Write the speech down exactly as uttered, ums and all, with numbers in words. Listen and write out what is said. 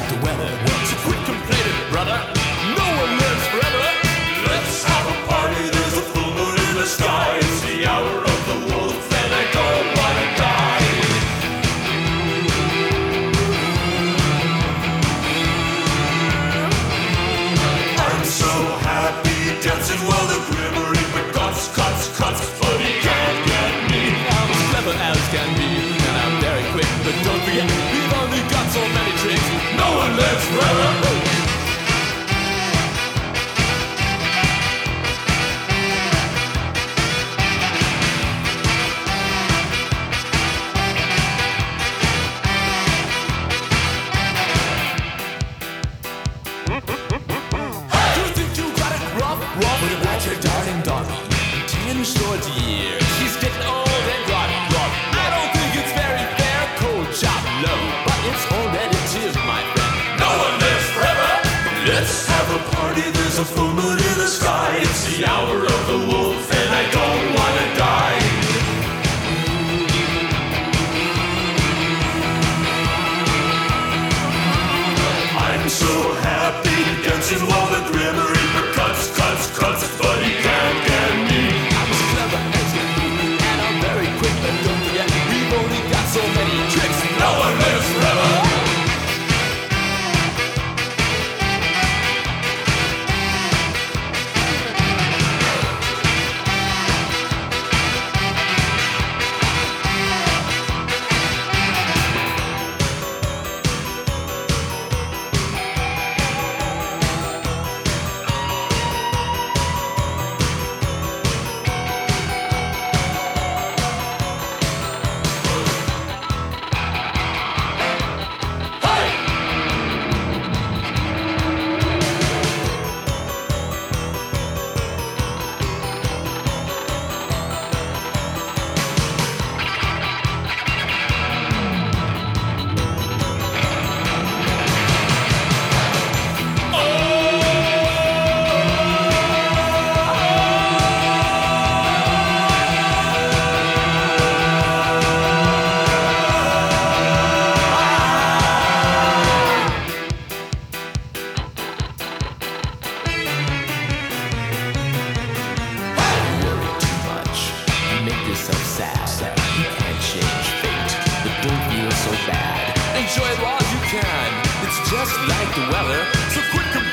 like the weather. So quit complaining, brother. No one lives forever. Let's have a party. There's a full moon in the sky. It's the hour of the wolf, and I don't wanna die. I'm so happy dancing while the Grim Reaper cuts, cuts, cuts, but he can't get me. I'm as clever as can be, and I'm very quick, but don't forget, we've only got so many tricks. No one lives forever. But about your darling Donnie, ten short years, she's getting old and groggy, groggy. I don't think it's very fair, cold chop low, but it's all that it is, my friend. No one lives forever. Let's have a party. There's a full moon in the sky. It's the hour of the wolf, and I don't wanna die. I'm so happy dancing while the Grim Reaper cuts, cuts, cuts, but he can't get me. I'm as clever as can be, and I'm very quick, but don't forget, we've only got so many tricks. No one lives forever. So sad, you can't change fate, but don't feel so bad. Enjoy it while you can. It's just like the weather, so quit complaining.